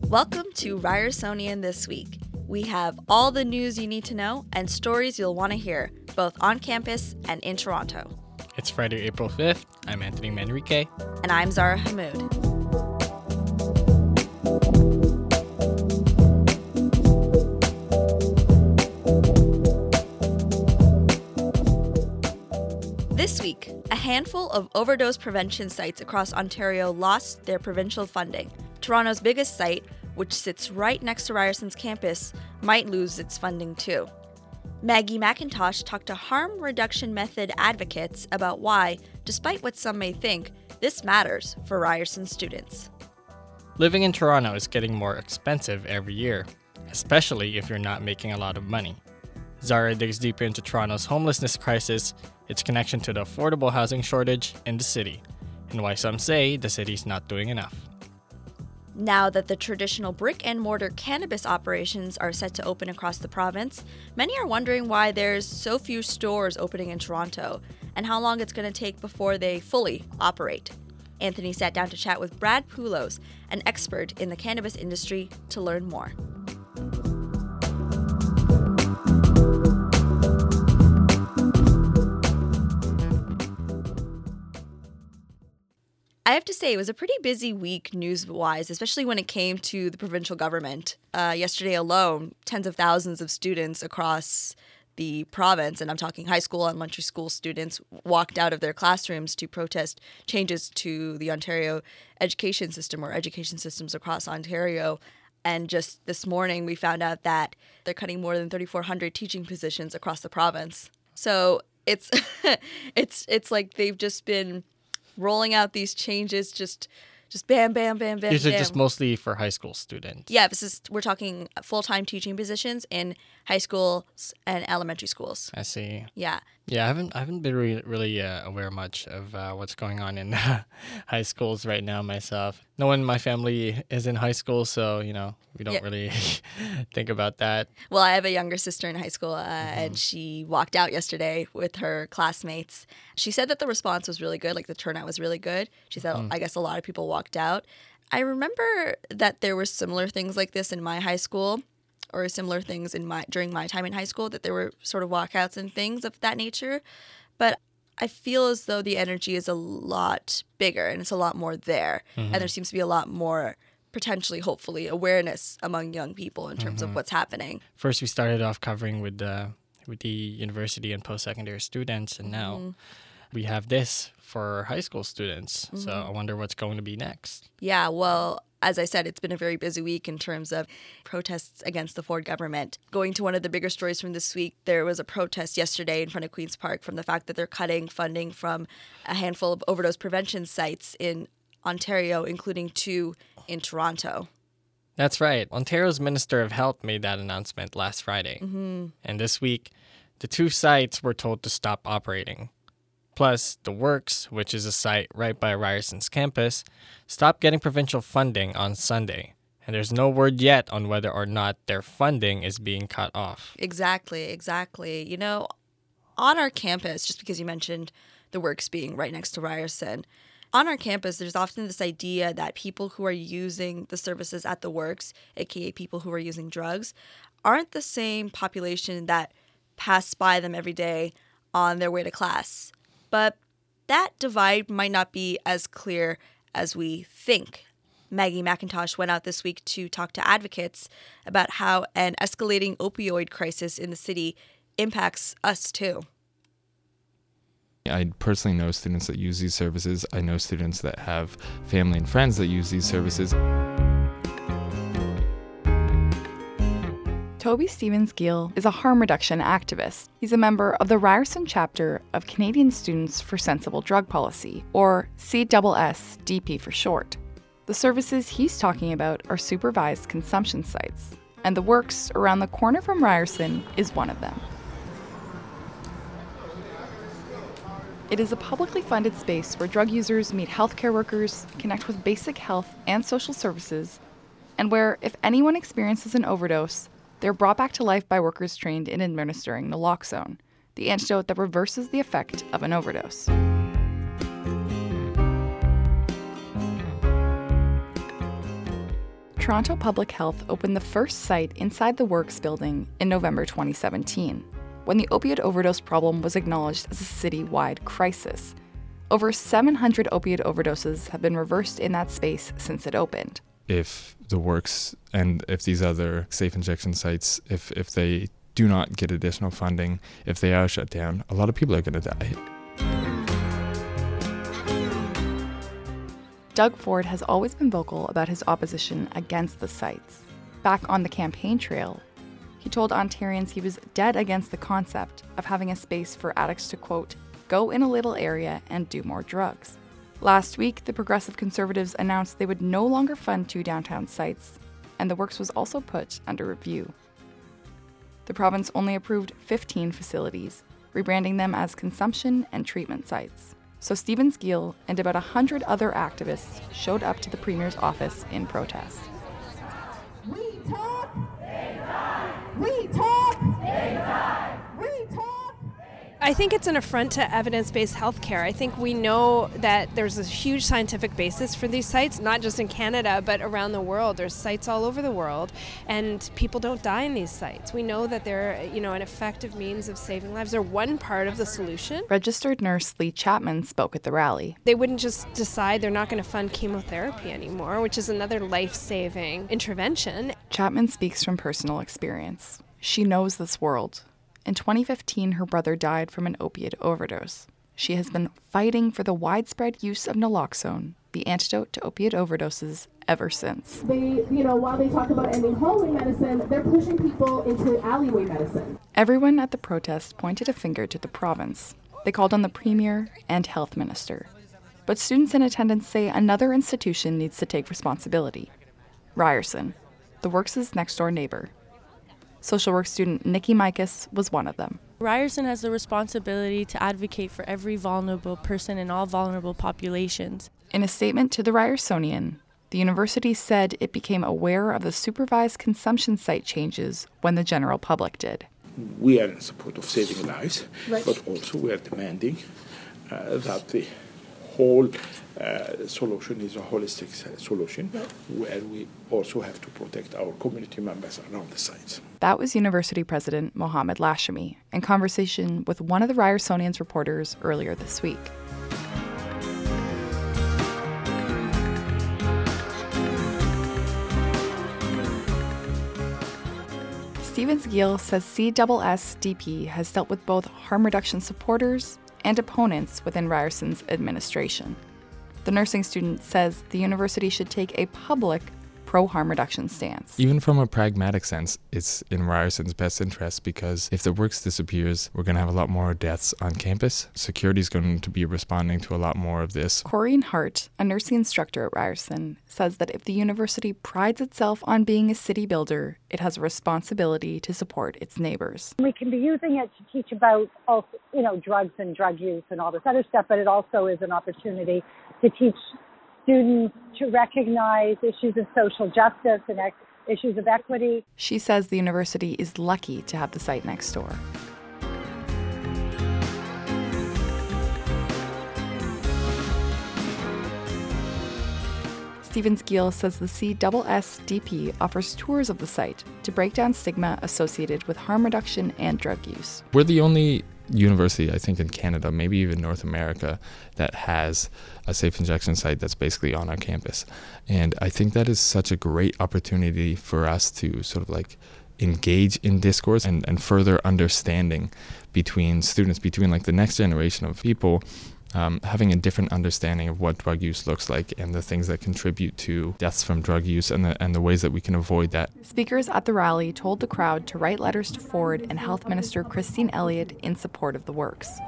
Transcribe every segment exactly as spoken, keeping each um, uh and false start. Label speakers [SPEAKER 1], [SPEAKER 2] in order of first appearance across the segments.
[SPEAKER 1] Welcome to Ryersonian This Week. We have all the news you need to know and stories you'll want to hear, both on campus and in Toronto.
[SPEAKER 2] It's Friday, April fifth. I'm Anthony Manrique.
[SPEAKER 1] And I'm Zara Hamoud. This week, a handful of overdose prevention sites across Ontario lost their provincial funding. Toronto's biggest site, which sits right next to Ryerson's campus, might lose its funding too. Maggie McIntosh talked to harm reduction method advocates about why, despite what some may think, this matters for Ryerson students.
[SPEAKER 2] Living in Toronto is getting more expensive every year, especially if you're not making a lot of money. Zara digs deeper into Toronto's homelessness crisis, its connection to the affordable housing shortage in the city, and why some say the city's not doing enough.
[SPEAKER 1] Now that the traditional brick and mortar cannabis operations are set to open across the province, many are wondering why there's so few stores opening in Toronto and how long it's going to take before they fully operate. Anthony sat down to chat with Brad Poulos, an expert in the cannabis industry, to learn more. I have to say, it was a pretty busy week news-wise, especially when it came to the provincial government. Uh, yesterday alone, tens of thousands of students across the province, and I'm talking high school and elementary school students, walked out of their classrooms to protest changes to the Ontario education system or education systems across Ontario. And just this morning, we found out that they're cutting more than thirty-four hundred teaching positions across the province. So it's it's it's like they've just been rolling out these changes, just just bam, bam, bam, bam,
[SPEAKER 2] These
[SPEAKER 1] bam.
[SPEAKER 2] are just mostly for high school students.
[SPEAKER 1] Yeah, this is we're talking full-time teaching positions in high schools and elementary schools.
[SPEAKER 2] I see.
[SPEAKER 1] Yeah.
[SPEAKER 2] Yeah, I haven't I haven't been re- really uh, aware much of uh, what's going on in uh, high schools right now myself. No one in my family is in high school, so, you know, we don't
[SPEAKER 1] Yeah.
[SPEAKER 2] really think about that.
[SPEAKER 1] Well, I have a younger sister in high school, uh,
[SPEAKER 2] Mm-hmm.
[SPEAKER 1] and she walked out yesterday with her classmates. She said that the response was really good, like the turnout was really good. She said,
[SPEAKER 2] Mm-hmm.
[SPEAKER 1] I guess a lot of people walked out. I remember that there were similar things like this in my high school, or similar things in my during my time in high school, that there were sort of walkouts and things of that nature. But I feel as though the energy is a lot bigger and it's a lot more there.
[SPEAKER 2] Mm-hmm.
[SPEAKER 1] And there seems to be a lot more, potentially, hopefully, awareness among young people in terms
[SPEAKER 2] Mm-hmm.
[SPEAKER 1] of what's happening.
[SPEAKER 2] First, we started off covering with the with the university and post-secondary students, and now
[SPEAKER 1] Mm-hmm.
[SPEAKER 2] we have this for high school students. So
[SPEAKER 1] Mm-hmm.
[SPEAKER 2] I wonder what's going to be next.
[SPEAKER 1] Yeah, well, as I said, it's been a very busy week in terms of protests against the Ford government. Going to one of the bigger stories from this week, there was a protest yesterday in front of Queen's Park from the fact that they're cutting funding from a handful of overdose prevention sites in Ontario, including two in Toronto.
[SPEAKER 2] That's right. Ontario's Minister of Health made that announcement last Friday.
[SPEAKER 1] Mm-hmm.
[SPEAKER 2] And this week, the two sites were told to stop operating. Plus, The Works, which is a site right by Ryerson's campus, stopped getting provincial funding on Sunday. And there's no word yet on whether or not their funding is being cut off.
[SPEAKER 1] Exactly, exactly. You know, on our campus, just because you mentioned The Works being right next to Ryerson, on our campus, there's often this idea that people who are using the services at The Works, aka people who are using drugs, aren't the same population that pass by them every day on their way to class. But that divide might not be as clear as we think. Maggie McIntosh went out this week to talk to advocates about how an escalating opioid crisis in the city impacts us too.
[SPEAKER 3] I personally know students that use these services. I know students that have family and friends that use these services.
[SPEAKER 4] Toby Stevens-Gill is a harm reduction activist. He's a member of the Ryerson chapter of Canadian Students for Sensible Drug Policy, or C S S D P for short. The services he's talking about are supervised consumption sites, and The Works around the corner from Ryerson is one of them. It is a publicly funded space where drug users meet healthcare workers, connect with basic health and social services, and where, if anyone experiences an overdose, they're brought back to life by workers trained in administering naloxone, the antidote that reverses the effect of an overdose. Toronto Public Health opened the first site inside the Works building in November twenty seventeen, when the opioid overdose problem was acknowledged as a city-wide crisis. Over seven hundred opioid overdoses have been reversed in that space since it opened.
[SPEAKER 3] If the Works and if these other safe injection sites, if, if they do not get additional funding, if they are shut down, a lot of people are going to die.
[SPEAKER 4] Doug Ford has always been vocal about his opposition against the sites. Back on the campaign trail, he told Ontarians he was dead against the concept of having a space for addicts to, quote, go in a little area and do more drugs. Last week, the Progressive Conservatives announced they would no longer fund two downtown sites, and the Works was also put under review. The province only approved fifteen facilities, rebranding them as consumption and treatment sites. So Stephen Skeel and about one hundred other activists showed up to the Premier's office in protest.
[SPEAKER 5] We talk. They die. We talk. They die. We talk.
[SPEAKER 6] I think it's an affront to evidence-based healthcare. I think we know that there's a huge scientific basis for these sites, not just in Canada, but around the world. There's sites all over the world, and people don't die in these sites. We know that they're, you know, an effective means of saving lives. They're one part of the solution.
[SPEAKER 4] Registered nurse Lee Chapman spoke at the rally.
[SPEAKER 6] They wouldn't just decide they're not going to fund chemotherapy anymore, which is another life-saving intervention.
[SPEAKER 4] Chapman speaks from personal experience. She knows this world. In twenty fifteen, her brother died from an opiate overdose. She has been fighting for the widespread use of naloxone, the antidote to opiate overdoses, ever since.
[SPEAKER 5] They, you know, while they talk about ending hallway medicine, they're pushing people into alleyway medicine.
[SPEAKER 4] Everyone at the protest pointed a finger to the province. They called on the Premier and Health Minister. But students in attendance say another institution needs to take responsibility. Ryerson, the Works' next-door neighbor. Social work student Nikki Mikas was one of them.
[SPEAKER 7] Ryerson has the responsibility to advocate for every vulnerable person in all vulnerable populations.
[SPEAKER 4] In a statement to the Ryersonian, the university said it became aware of the supervised consumption site changes when the general public did.
[SPEAKER 8] We are in support of saving lives,
[SPEAKER 5] right.
[SPEAKER 8] But also we are demanding uh, that the whole uh, solution is a holistic solution, right, where we also have to protect our community members around the sites.
[SPEAKER 4] That was University President Mohamed Lashami in conversation with one of the Ryersonian's reporters earlier this week. Stephen Skeel says C S S D P has dealt with both harm reduction supporters and opponents within Ryerson's administration. The nursing student says the university should take a public pro-harm reduction stance.
[SPEAKER 3] Even from a pragmatic sense, it's in Ryerson's best interest because if the Works disappears, we're going to have a lot more deaths on campus. Security is going to be responding to a lot more of this.
[SPEAKER 4] Corrine Hart, a nursing instructor at Ryerson, says that if the university prides itself on being a city builder, it has a responsibility to support its neighbors.
[SPEAKER 9] We can be using it to teach about, also, you know, drugs and drug use and all this other stuff, but it also is an opportunity to teach students to recognize issues of social justice and ec- issues of equity.
[SPEAKER 4] She says the university is lucky to have the site next door. Stephen Skeel says the C S S D P offers tours of the site to break down stigma associated with harm reduction and drug use.
[SPEAKER 3] We're the only university, I think, in Canada, maybe even North America, that has a safe injection site that's basically on our campus. And I think that is such a great opportunity for us to sort of like engage in discourse and, and further understanding between students, between like the next generation of people, um, having a different understanding of what drug use looks like and the things that contribute to deaths from drug use and the, and the ways that we can avoid that.
[SPEAKER 4] Speakers at the rally told the crowd to write letters to Ford and Health Minister Christine Elliott in support of the Works.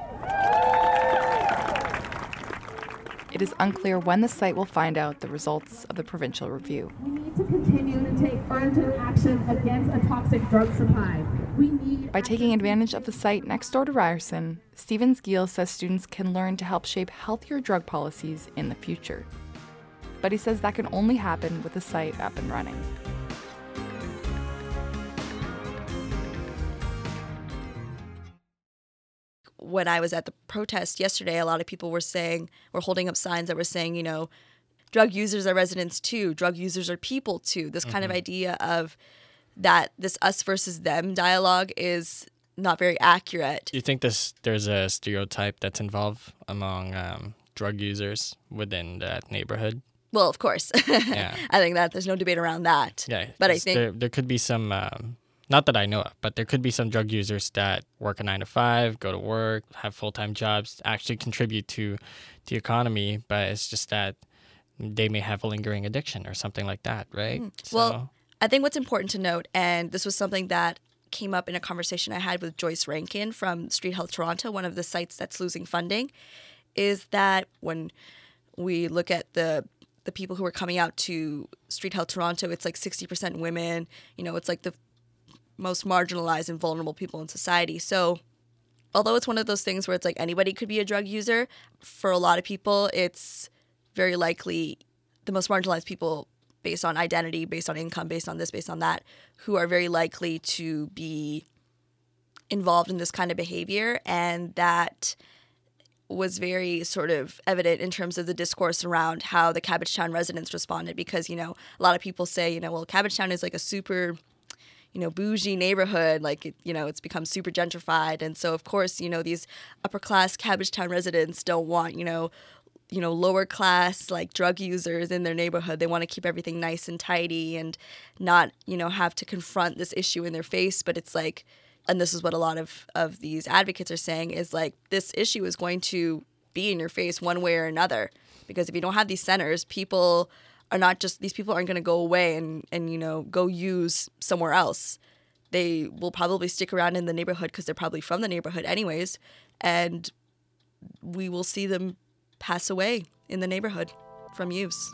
[SPEAKER 4] It is unclear when the site will find out the results of the provincial review.
[SPEAKER 5] We need to continue to take urgent action against a toxic drug supply. We need
[SPEAKER 4] By taking advantage of the site next door to Ryerson, Stephen Skeel says students can learn to help shape healthier drug policies in the future. But he says that can only happen with the site up and running.
[SPEAKER 1] When I was at the protest yesterday, a lot of people were saying, were holding up signs that were saying, you know, drug users are residents too, drug users are people too. This kind mm-hmm. of idea of that this us versus them dialogue is not very accurate.
[SPEAKER 2] Do you think this there's a stereotype that's involved among um, drug users within that neighborhood?
[SPEAKER 1] Well, of course. Yeah. I think that there's no debate around that.
[SPEAKER 2] Yeah,
[SPEAKER 1] but I think
[SPEAKER 2] there, there could be some, um, not that I know of, but there could be some drug users that work a nine to five, go to work, have full-time jobs, actually contribute to the economy, but it's just that they may have a lingering addiction or something like that, right?
[SPEAKER 1] Mm. So, well, I think what's important to note, and this was something that came up in a conversation I had with Joyce Rankin from Street Health Toronto, one of the sites that's losing funding, is that when we look at the the people who are coming out to Street Health Toronto, it's like sixty percent women. You know, it's like the most marginalized and vulnerable people in society. So although it's one of those things where it's like anybody could be a drug user, for a lot of people, it's very likely the most marginalized people based on identity, based on income, based on this, based on that, who are very likely to be involved in this kind of behavior. And that was very sort of evident in terms of the discourse around how the Cabbagetown residents responded, because, you know, a lot of people say, you know, well, Cabbagetown is like a super, you know, bougie neighborhood, like, it, you know, it's become super gentrified. And so, of course, you know, these upper class Cabbagetown residents don't want, you know, you know, lower class, like drug users in their neighborhood. They want to keep everything nice and tidy and not, you know, have to confront this issue in their face. But it's like, and this is what a lot of, of these advocates are saying, is like this issue is going to be in your face one way or another. Because if you don't have these centers, people are not just, these people aren't going to go away and, and, you know, go use somewhere else. They will probably stick around in the neighborhood because they're probably from the neighborhood anyways. And we will see them pass away in the neighborhood from use.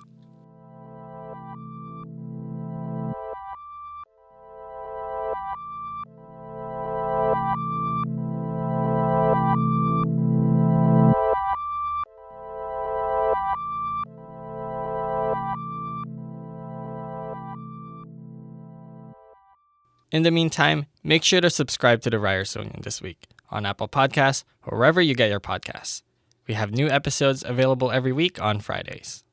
[SPEAKER 2] In the meantime, make sure to subscribe to the Ryerson this week on Apple Podcasts or wherever you get your podcasts. We have new episodes available every week on Fridays.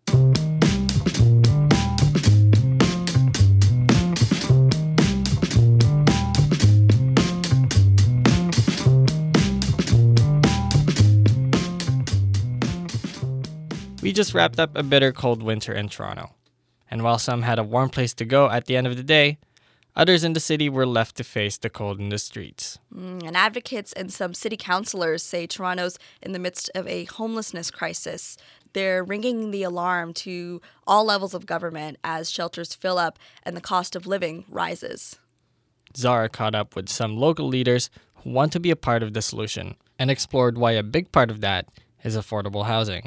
[SPEAKER 2] We just wrapped up a bitter cold winter in Toronto. And while some had a warm place to go at the end of the day, others in the city were left to face the cold in the streets.
[SPEAKER 1] Mm, and advocates and some city councillors say Toronto's in the midst of a homelessness crisis. They're ringing the alarm to all levels of government as shelters fill up and the cost of living rises.
[SPEAKER 2] Zara caught up with some local leaders who want to be a part of the solution and explored why a big part of that is affordable housing.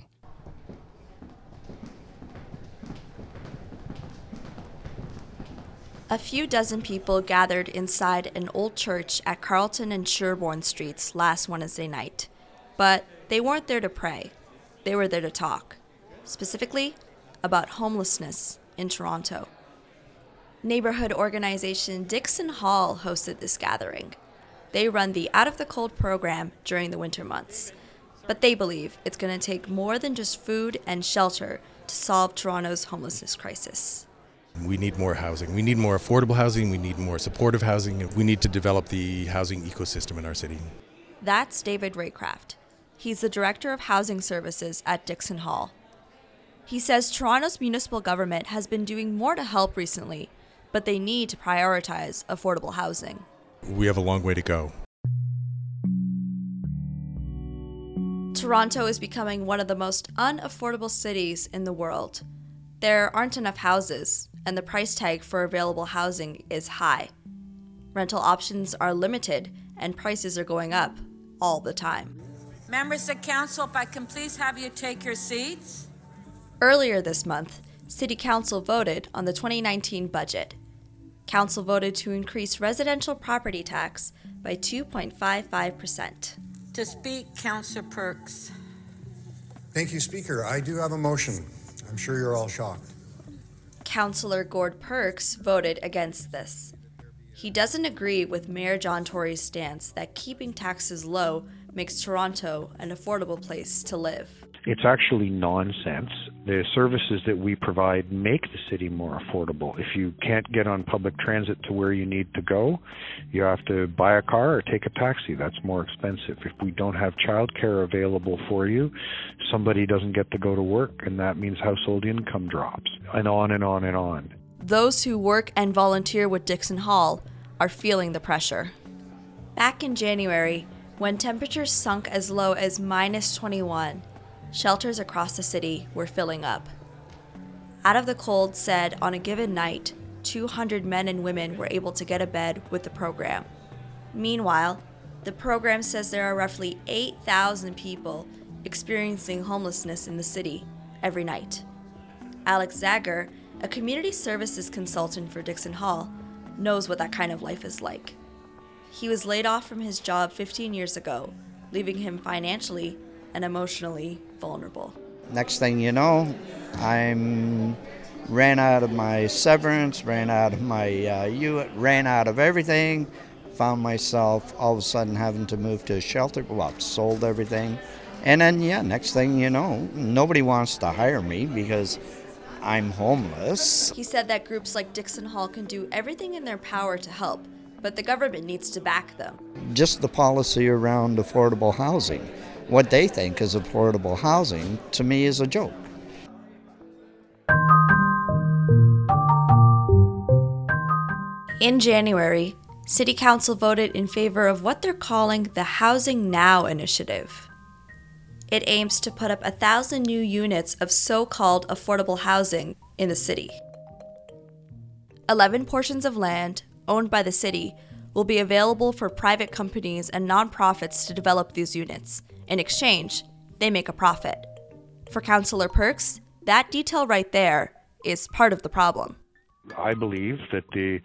[SPEAKER 1] A few dozen people gathered inside an old church at Carleton and Sherbourne Streets last Wednesday night. But they weren't there to pray. They were there to talk, specifically about homelessness in Toronto. Neighborhood organization Dixon Hall hosted this gathering. They run the Out of the Cold program during the winter months. But they believe it's going to take more than just food and shelter to solve Toronto's homelessness crisis.
[SPEAKER 10] We need more housing. We need more affordable housing. We need more supportive housing. We need to develop the housing ecosystem in our city.
[SPEAKER 1] That's David Raycraft. He's the Director of Housing Services at Dixon Hall. He says Toronto's municipal government has been doing more to help recently, but they need to prioritize affordable housing.
[SPEAKER 10] We have a long way to go.
[SPEAKER 1] Toronto is becoming one of the most unaffordable cities in the world. There aren't enough houses, and the price tag for available housing is high. Rental options are limited, and prices are going up all the time.
[SPEAKER 11] Members of Council, if I can please have you take your seats.
[SPEAKER 1] Earlier this month, City Council voted on the twenty nineteen budget. Council voted to increase residential property tax by two point five five percent.
[SPEAKER 11] To speak, Councillor Perks.
[SPEAKER 12] Thank you, Speaker. I do have a motion. I'm sure you're all shocked.
[SPEAKER 1] Councillor Gord Perks voted against this. He doesn't agree with Mayor John Tory's stance that keeping taxes low makes Toronto an affordable place to live.
[SPEAKER 13] It's actually nonsense. The services that we provide make the city more affordable. If you can't get on public transit to where you need to go, you have to buy a car or take a taxi. That's more expensive. If we don't have childcare available for you, somebody doesn't get to go to work, and that means household income drops, and on and on and on.
[SPEAKER 1] Those who work and volunteer with Dixon Hall are feeling the pressure. Back in January, when temperatures sunk as low as minus twenty-one, shelters across the city were filling up. Out of the Cold said on a given night, two hundred men and women were able to get a bed with the program. Meanwhile, the program says there are roughly eight thousand people experiencing homelessness in the city every night. Alex Zager, a community services consultant for Dixon Hall, knows what that kind of life is like. He was laid off from his job fifteen years ago, leaving him financially and emotionally vulnerable.
[SPEAKER 14] Next thing you know, I'm ran out of my severance, ran out of my uh, U, ran out of everything, found myself all of a sudden having to move to a shelter, well, sold everything. And then, yeah, next thing you know, nobody wants to hire me because I'm homeless.
[SPEAKER 1] He said that groups like Dixon Hall can do everything in their power to help, but the government needs to back them.
[SPEAKER 14] Just the policy around affordable housing. What they think is affordable housing, to me, is a joke.
[SPEAKER 1] In January, City Council voted in favor of what they're calling the Housing Now initiative. It aims to put up a thousand new units of so-called affordable housing in the city. Eleven portions of land owned by the city will be available for private companies and nonprofits to develop these units. In exchange, they make a profit. For Councillor Perks, that detail right there is part of the problem.
[SPEAKER 13] I believe that the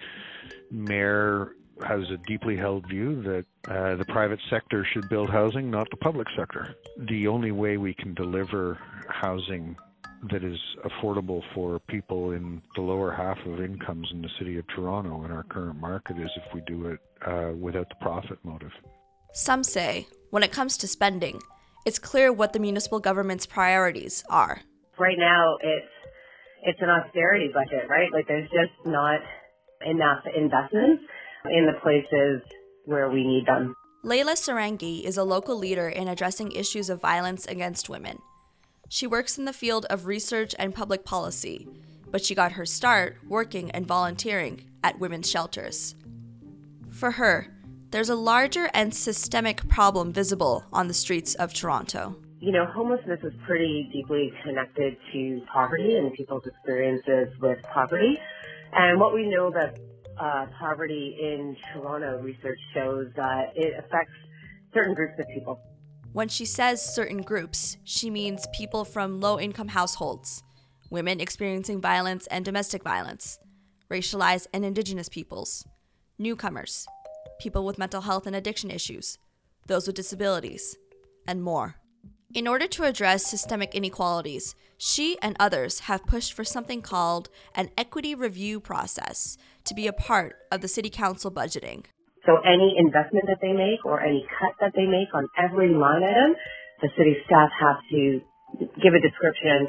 [SPEAKER 13] mayor has a deeply held view that uh, the private sector should build housing, not the public sector. The only way we can deliver housing that is affordable for people in the lower half of incomes in the city of Toronto in our current market is if we do it uh, without the profit motive.
[SPEAKER 1] Some say, when it comes to spending, it's clear what the municipal government's priorities are.
[SPEAKER 15] Right now, it's it's an austerity budget, right? Like, there's just not enough investments in the places where we need them.
[SPEAKER 1] Layla Sarangi is a local leader in addressing issues of violence against women. She works in the field of research and public policy, but she got her start working and volunteering at women's shelters. For her, there's a larger and systemic problem visible on the streets of Toronto.
[SPEAKER 15] You know, homelessness is pretty deeply connected to poverty and people's experiences with poverty. And what we know about uh, poverty in Toronto, research shows that it affects certain groups of people.
[SPEAKER 1] When she says certain groups, she means people from low-income households, women experiencing violence and domestic violence, racialized and Indigenous peoples, newcomers, people with mental health and addiction issues, those with disabilities, and more. In order to address systemic inequalities, she and others have pushed for something called an equity review process to be a part of the City Council budgeting.
[SPEAKER 15] So any investment that they make or any cut that they make on every line item, the city staff have to give a description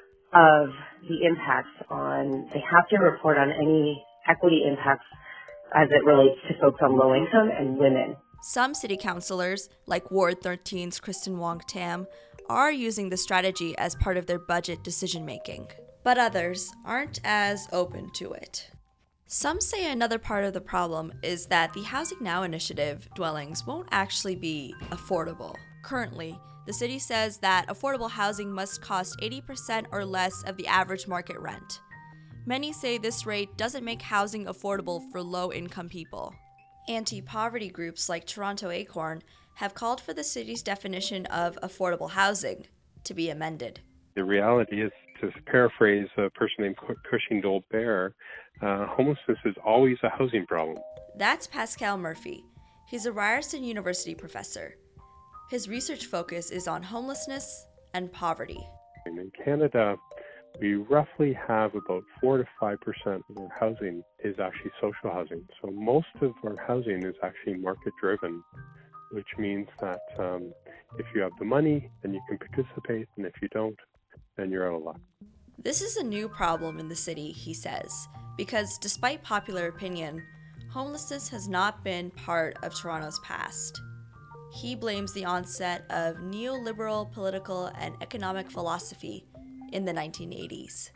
[SPEAKER 15] of the impacts on, they have to report on any equity impacts as it relates to folks on low income and women.
[SPEAKER 1] Some city councillors, like Ward thirteen's Kristen Wong Tam, are using the strategy as part of their budget decision-making, but others aren't as open to it. Some say another part of the problem is that the Housing Now initiative dwellings won't actually be affordable. Currently, the city says that affordable housing must cost eighty percent or less of the average market rent. Many say this rate doesn't make housing affordable for low-income people. Anti-poverty groups like Toronto Acorn have called for the city's definition of affordable housing to be amended.
[SPEAKER 16] The reality is, to paraphrase a person named Cushing Dolbear, uh, homelessness is always a housing problem.
[SPEAKER 1] That's Pascal Murphy. He's a Ryerson University professor. His research focus is on homelessness and poverty.
[SPEAKER 16] In Canada, we roughly have about four to five percent of our housing is actually social housing. So most of our housing is actually market driven, which means that um, if you have the money, then you can participate, and if you don't, then you're out of luck.
[SPEAKER 1] This is a new problem in the city, he says, because despite popular opinion, homelessness has not been part of Toronto's past. He blames the onset of neoliberal political and economic philosophy in the nineteen eighties.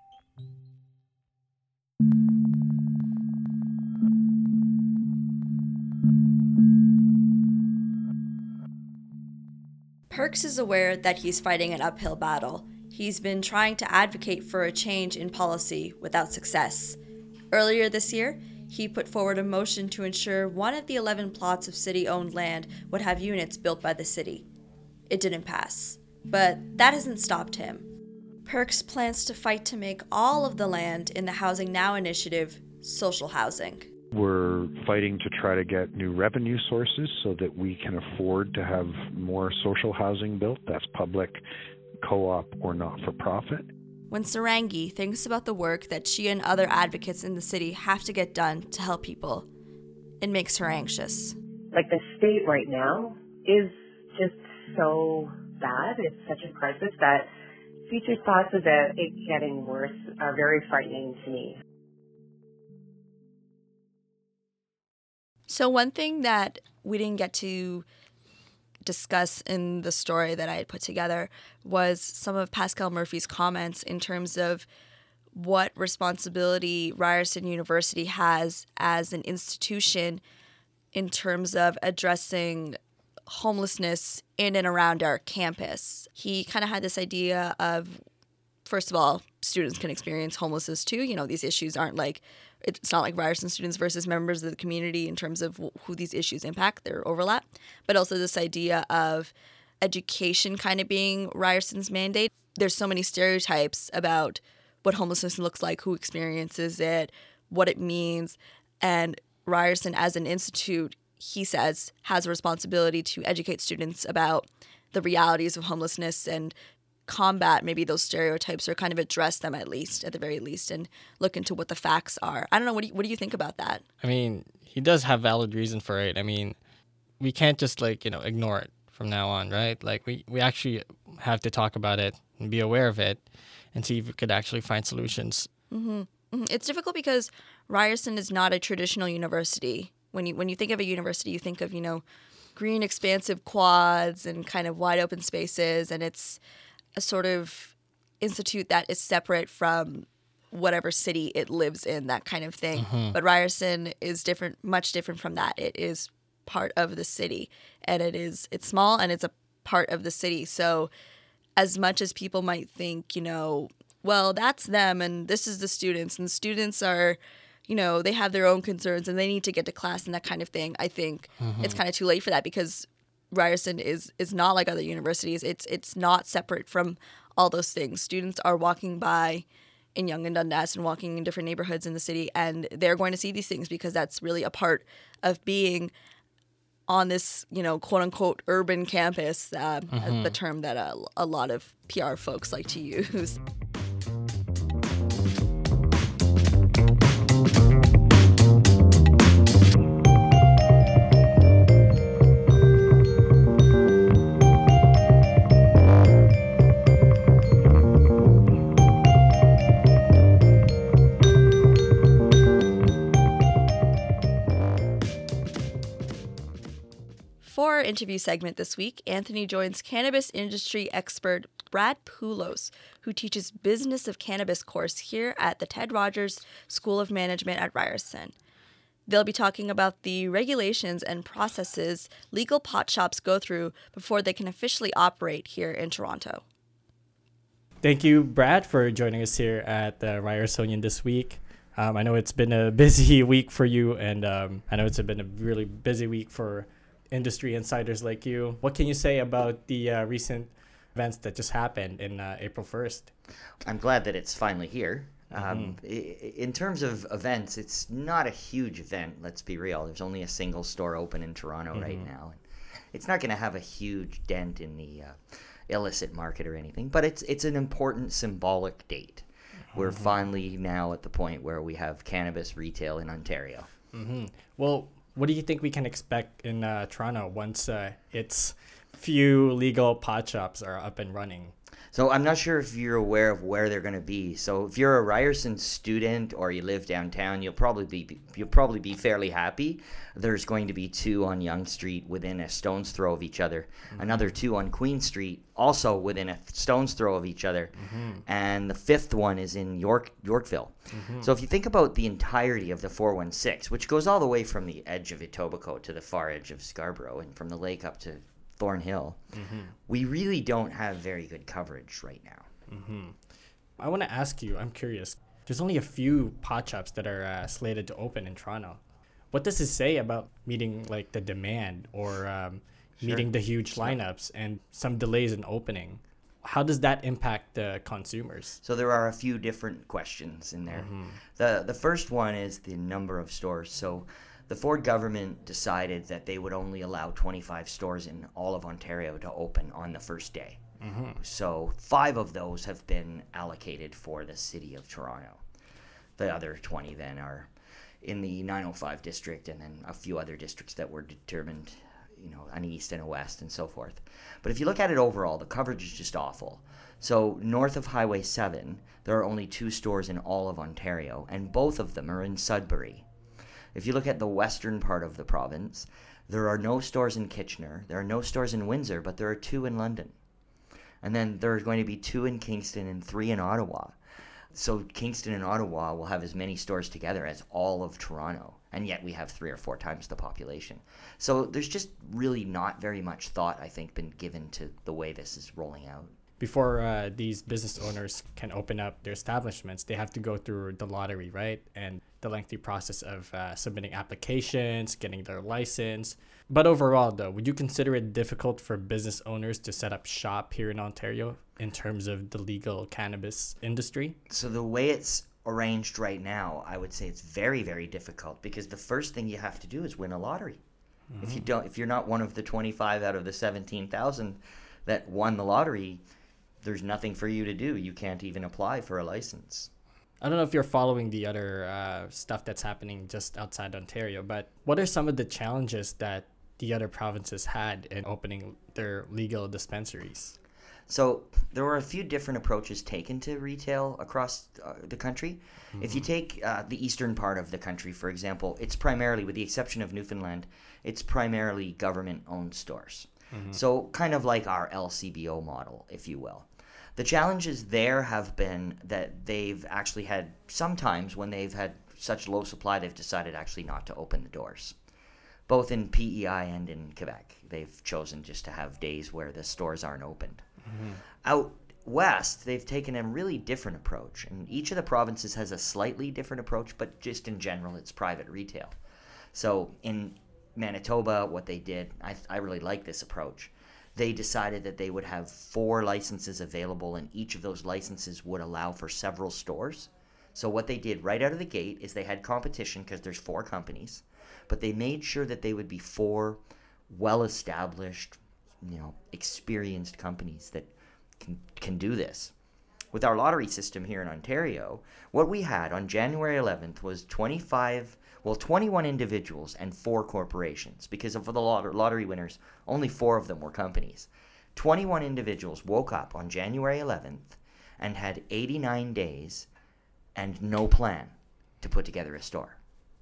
[SPEAKER 1] Perks is aware that he's fighting an uphill battle. He's been trying to advocate for a change in policy without success. Earlier this year, he put forward a motion to ensure one of the eleven plots of city-owned land would have units built by the city. It didn't pass, but that hasn't stopped him. Perks plans to fight to make all of the land in the Housing Now initiative social housing.
[SPEAKER 13] We're fighting to try to get new revenue sources so that we can afford to have more social housing built. That's public, co-op, or not-for-profit.
[SPEAKER 1] When Sarangi thinks about the work that she and other advocates in the city have to get done to help people, it makes her anxious.
[SPEAKER 15] Like, the state right now is just so bad. It's such a crisis that future thoughts about it getting worse are very frightening to me.
[SPEAKER 1] So one thing that we didn't get to discuss in the story that I had put together was some of Pascal Murphy's comments in terms of what responsibility Ryerson University has as an institution in terms of addressing homelessness in and around our campus. He kind of had this idea of, first of all, students can experience homelessness too. You know, these issues aren't like, it's not like Ryerson students versus members of the community in terms of who these issues impact, their overlap, but also this idea of education kind of being Ryerson's mandate. There's so many stereotypes about what homelessness looks like, who experiences it, what it means, and Ryerson as an institute, he says, has a responsibility to educate students about the realities of homelessness and combat maybe those stereotypes, or kind of address them at least, at the very least, and look into what the facts are. I don't know, what do you, what do you think about that?
[SPEAKER 2] I mean, he does have valid reason for it. I mean, we can't just, like, you know, ignore it from now on, right? Like, we, we actually have to talk about it and be aware of it and see if we could actually find solutions.
[SPEAKER 1] Mm-hmm. Mm-hmm. It's difficult because Ryerson is not a traditional university. When you when you think of a university, you think of, you know, green, expansive quads and kind of wide open spaces, and it's a sort of institute that is separate from whatever city it lives in, that kind of thing. Mm-hmm. But Ryerson is different, much different from that. It is part of the city, and it is it's small and it's a part of the city. So as much as people might think, you know, well, that's them and this is the students, and the students are, you know, they have their own concerns and they need to get to class and that kind of thing, I think mm-hmm. it's kind of too late for that, because Ryerson is is not like other universities. It's it's not separate from all those things. Students are walking by in Yonge and Dundas and walking in different neighborhoods in the city, and they're going to see these things because that's really a part of being on this, you know, quote unquote urban campus, uh, mm-hmm. the term that a, a lot of P R folks like to use. For our interview segment this week, Anthony joins cannabis industry expert Brad Poulos, who teaches Business of Cannabis course here at the Ted Rogers School of Management at Ryerson. They'll be talking about the regulations and processes legal pot shops go through before they can officially operate here in Toronto.
[SPEAKER 2] Thank you, Brad, for joining us here at the Ryersonian this week. Um, I know it's been a busy week for you, and um, I know it's been a really busy week for industry insiders like you. What can you say about the uh, recent events that just happened in uh, April first?
[SPEAKER 17] I'm glad that it's finally here. Um, mm-hmm. In terms of events, it's not a huge event, let's be real. There's only a single store open in Toronto mm-hmm. right now. And it's not going to have a huge dent in the uh, illicit market or anything, but it's it's an important symbolic date. Mm-hmm. We're finally now at the point where we have cannabis retail in Ontario.
[SPEAKER 2] Mm-hmm. Well, what do you think we can expect in uh, Toronto once uh, its few legal pot shops are up and running?
[SPEAKER 17] So I'm not sure if you're aware of where they're going to be. So if you're a Ryerson student or you live downtown, you'll probably be you'll probably be fairly happy. There's going to be two on Yonge Street within a stone's throw of each other. Mm-hmm. Another two on Queen Street, also within a stone's throw of each other. Mm-hmm. And the fifth one is in York Yorkville. Mm-hmm. So if you think about the entirety of the four one six, which goes all the way from the edge of Etobicoke to the far edge of Scarborough and from the lake up to Thornhill, mm-hmm. we really don't have very good coverage right now.
[SPEAKER 2] Mm-hmm. I want to ask you, I'm curious, there's only a few pot shops that are uh, slated to open in Toronto. What does this say about meeting like the demand or um, sure. meeting the huge lineups and some delays in opening? How does that impact the consumers?
[SPEAKER 17] So there are a few different questions in there. Mm-hmm. The the first one is the number of stores. So the Ford government decided that they would only allow twenty-five stores in all of Ontario to open on the first day. Mm-hmm. So five of those have been allocated for the city of Toronto. The other twenty then are in the nine oh five district and then a few other districts that were determined, you know, an east and a west and so forth. But if you look at it overall, the coverage is just awful. So north of Highway seven, there are only two stores in all of Ontario, and both of them are in Sudbury. If you look at the western part of the province, there are no stores in Kitchener, there are no stores in Windsor, but there are two in London. And then there are going to be two in Kingston and three in Ottawa. So Kingston and Ottawa will have as many stores together as all of Toronto, and yet we have three or four times the population. So there's just really not very much thought, I think, been given to the way this is rolling out.
[SPEAKER 2] Before uh, these business owners can open up their establishments, they have to go through the lottery, right? And the lengthy process of uh, submitting applications, getting their license. But overall, though, would you consider it difficult for business owners to set up shop here in Ontario in terms of the legal cannabis industry?
[SPEAKER 17] So the way it's arranged right now, I would say it's very, very difficult because the first thing you have to do is win a lottery. Mm-hmm. If you don't, if you're not one of the twenty-five out of the seventeen thousand that won the lottery, there's nothing for you to do. You can't even apply for a license.
[SPEAKER 2] I don't know if you're following the other uh, stuff that's happening just outside Ontario, but what are some of the challenges that the other provinces had in opening their legal dispensaries?
[SPEAKER 17] So there were a few different approaches taken to retail across uh, the country. Mm-hmm. If you take uh, the eastern part of the country, for example, it's primarily, with the exception of Newfoundland, it's primarily government-owned stores. Mm-hmm. So kind of like our L C B O model, if you will. The challenges there have been that they've actually had, sometimes when they've had such low supply, they've decided actually not to open the doors. Both in P E I and in Quebec, they've chosen just to have days where the stores aren't opened. Mm-hmm. Out west, they've taken a really different approach, and each of the provinces has a slightly different approach, but just in general, it's private retail. So in Manitoba, what they did, I, I really like this approach. They decided that they would have four licenses available, and each of those licenses would allow for several stores. So what they did right out of the gate is they had competition because there's four companies, but they made sure that they would be four well-established, you know, experienced companies that can, can do this. With our lottery system here in Ontario, what we had on January eleventh was twenty-five, well, twenty-one individuals and four corporations, because of the lot- lottery winners, only four of them were companies. twenty-one individuals woke up on January eleventh and had eighty-nine days and no plan to put together a store.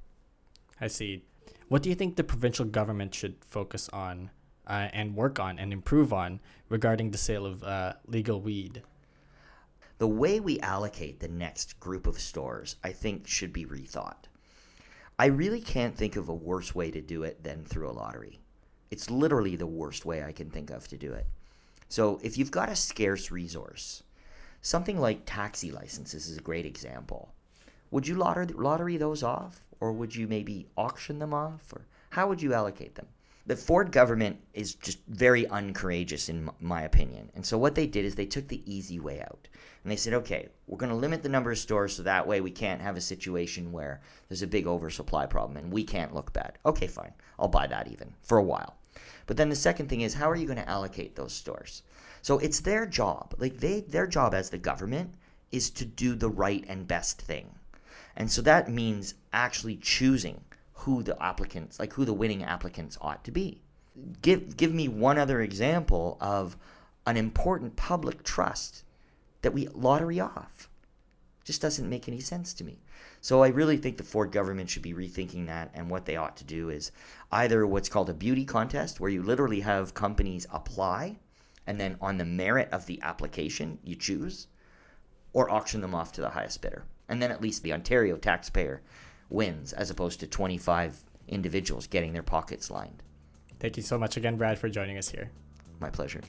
[SPEAKER 2] I see. What do you think the provincial government should focus on uh, and work on and improve on regarding the sale of uh, legal weed?
[SPEAKER 17] The way we allocate the next group of stores, I think, should be rethought. I really can't think of a worse way to do it than through a lottery. It's literally the worst way I can think of to do it. So if you've got a scarce resource, something like taxi licenses is a great example. Would you lotter- lottery those off? Or would you maybe auction them off? Or how would you allocate them? The Ford government is just very uncourageous, in m- my opinion. And so what they did is they took the easy way out. And they said, okay, we're going to limit the number of stores so that way we can't have a situation where there's a big oversupply problem and we can't look bad. Okay, fine. I'll buy that even for a while. But then the second thing is, how are you going to allocate those stores? So it's their job. Like they, their job as the government is to do the right and best thing. And so that means actually choosing who the applicants, like who the winning applicants ought to be. Give give me one other example of an important public trust that we lottery off. Just doesn't make any sense to me. So I really think the Ford government should be rethinking that, and what they ought to do is either what's called a beauty contest, where you literally have companies apply, and then on the merit of the application you choose, or auction them off to the highest bidder. And then at least the Ontario taxpayer wins, as opposed to twenty-five individuals getting their pockets lined.
[SPEAKER 2] Thank you so much again, Brad, for joining us here.
[SPEAKER 17] My pleasure.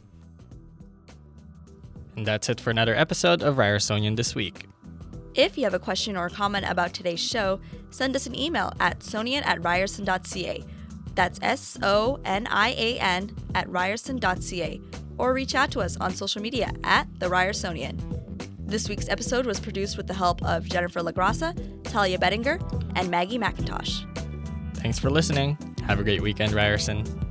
[SPEAKER 2] And that's it for another episode of Ryersonian This Week.
[SPEAKER 1] If you have a question or a comment about today's show, send us an email at sonian at ryerson dot c a. That's S O N I A N at ryerson dot c a. Or reach out to us on social media at The Ryersonian. This week's episode was produced with the help of Jennifer LaGrassa, Talia Bettinger, and Maggie McIntosh.
[SPEAKER 2] Thanks for listening. Have a great weekend, Ryerson.